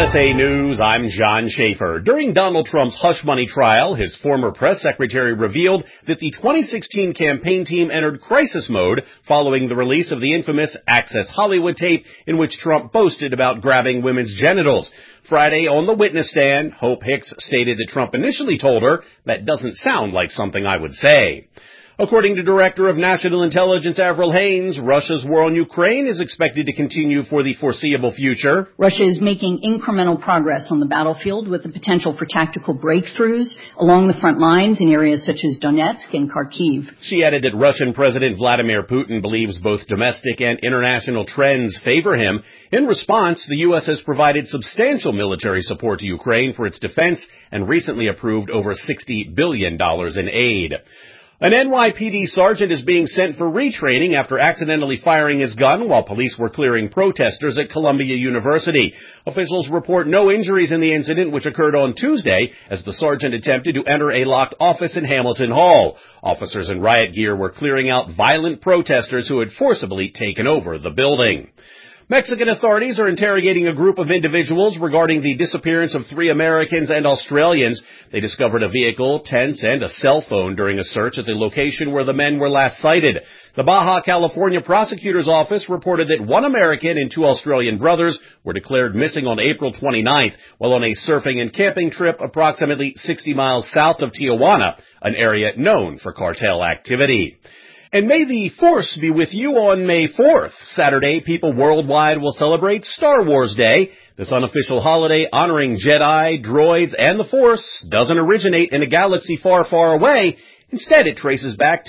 USA News, I'm John Schaefer. During Donald Trump's hush money trial, his former press secretary revealed that the 2016 campaign team entered crisis mode following the release of the infamous Access Hollywood tape in which Trump boasted about grabbing women's genitals. Friday, on the witness stand, Hope Hicks stated that Trump initially told her, "That doesn't sound like something I would say." According to Director of National Intelligence Avril Haines, Russia's war on Ukraine is expected to continue for the foreseeable future. Russia is making incremental progress on the battlefield with the potential for tactical breakthroughs along the front lines in areas such as Donetsk and Kharkiv. She added that Russian President Vladimir Putin believes both domestic and international trends favor him. In response, the U.S. has provided substantial military support to Ukraine for its defense and recently approved over $60 billion in aid. An NYPD sergeant is being sent for retraining after accidentally firing his gun while police were clearing protesters at Columbia University. Officials report no injuries in the incident, which occurred on Tuesday as the sergeant attempted to enter a locked office in Hamilton Hall. Officers in riot gear were clearing out violent protesters who had forcibly taken over the building. Mexican authorities are interrogating a group of individuals regarding the disappearance of 3 Americans and Australians. They discovered a vehicle, tents, and a cell phone during a search at the location where the men were last sighted. The Baja California prosecutor's office reported that 1 American and 2 Australian brothers were declared missing on April 29th while on a surfing and camping trip approximately 60 miles south of Tijuana, an area known for cartel activity. And may the Force be with you on May 4th. Saturday, people worldwide will celebrate Star Wars Day. This unofficial holiday honoring Jedi, droids, and the Force doesn't originate in a galaxy far, far away. Instead, it traces back to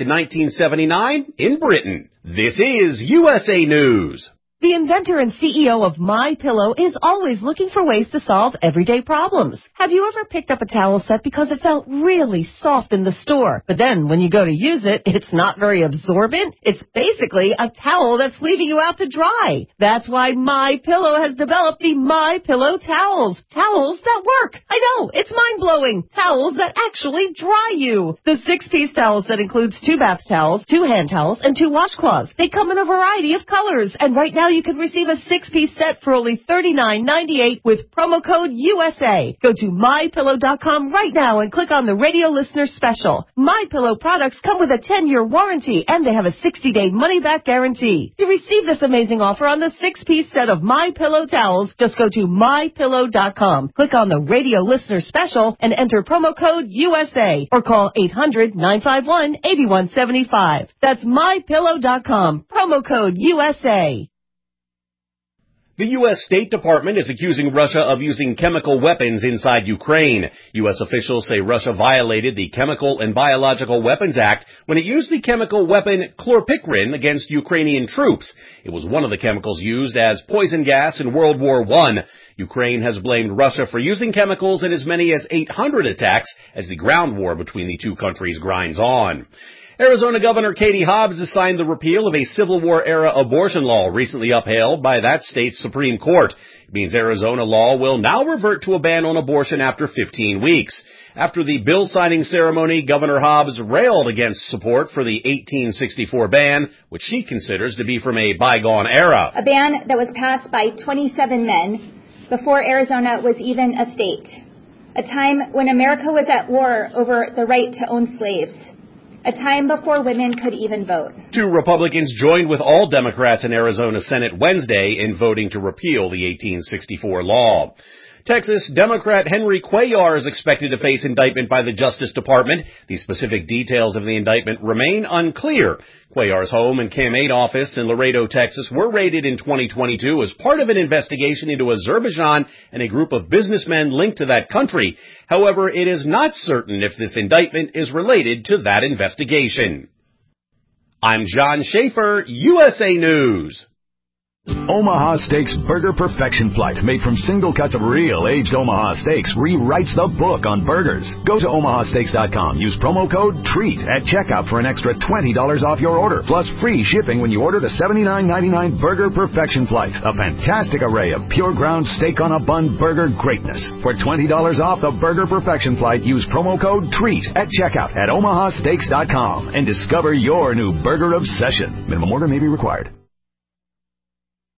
1979 in Britain. This is USA News. The inventor and CEO of MyPillow is always looking for ways to solve everyday problems. Have you ever picked up a towel set because it felt really soft in the store, but then when you go to use it, it's not very absorbent? It's basically a towel that's leaving you out to dry. That's why MyPillow has developed the MyPillow towels. Towels that work. I know, it's mind-blowing. Towels that actually dry you. The 6-piece towel set includes 2 bath towels, 2 hand towels, and 2 washcloths. They come in a variety of colors, and right now you can receive a 6-piece set for only $39.98 with promo code USA. Go to MyPillow.com right now and click on the radio listener special. MyPillow products come with a 10-year warranty and they have a 60-day money-back guarantee. To receive this amazing offer on the 6-piece set of MyPillow towels, just go to MyPillow.com. Click on the radio listener special and enter promo code USA or call 800-951-8175. That's MyPillow.com. Promo code USA. The U.S. State Department is accusing Russia of using chemical weapons inside Ukraine. U.S. officials say Russia violated the Chemical and Biological Weapons Act when it used the chemical weapon chlorpicrin against Ukrainian troops. It was one of the chemicals used as poison gas in World War I. Ukraine has blamed Russia for using chemicals in as many as 800 attacks as the ground war between the two countries grinds on. Arizona Governor Katie Hobbs has signed the repeal of a Civil War-era abortion law recently upheld by that state's Supreme Court. It means Arizona law will now revert to a ban on abortion after 15 weeks. After the bill signing ceremony, Governor Hobbs railed against support for the 1864 ban, which she considers to be from a bygone era. A ban that was passed by 27 men before Arizona was even a state. A time when America was at war over the right to own slaves. A time before women could even vote. 2 Republicans joined with all Democrats in Arizona Senate Wednesday in voting to repeal the 1864 law. Texas Democrat Henry Cuellar is expected to face indictment by the Justice Department. The specific details of the indictment remain unclear. Cuellar's home and Cam 8 office in Laredo, Texas were raided in 2022 as part of an investigation into Azerbaijan and a group of businessmen linked to that country. However, it is not certain if this indictment is related to that investigation. I'm John Schaefer, USA News. Omaha Steaks Burger Perfection Flight, made from single cuts of real aged Omaha steaks, rewrites the book on burgers. Go to omahasteaks.com. Use promo code TREAT at checkout for an extra $20 off your order, plus free shipping when you order the $79.99 Burger Perfection Flight. A fantastic array of pure ground steak on a bun burger greatness. For $20 off the Burger Perfection Flight, use promo code TREAT at checkout at omahasteaks.com and discover your new burger obsession. Minimum order may be required.